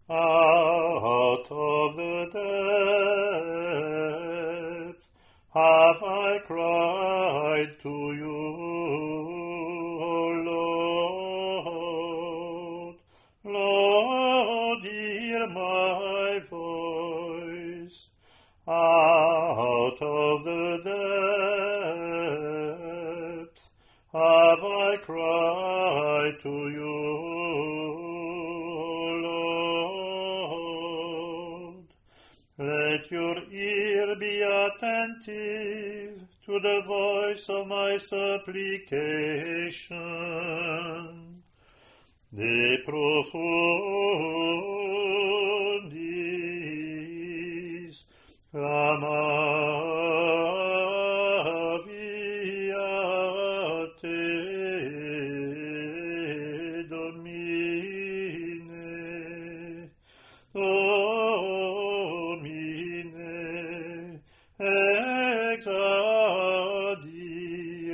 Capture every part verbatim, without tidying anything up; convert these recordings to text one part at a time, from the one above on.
Out of the depths have I cried to you, O Lord. Lord, hear my voice. Out of the depths have I cried to you, let your ear be attentive to the voice of my supplication. De profundis clamavi a te, Domine, Domine, exaudi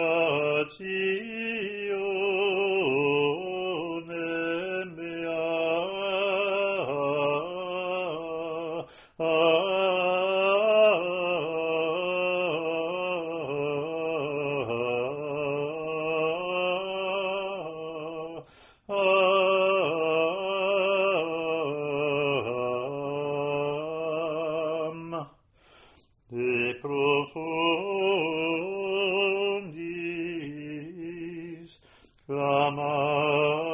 oratione mea. De profundis clamavi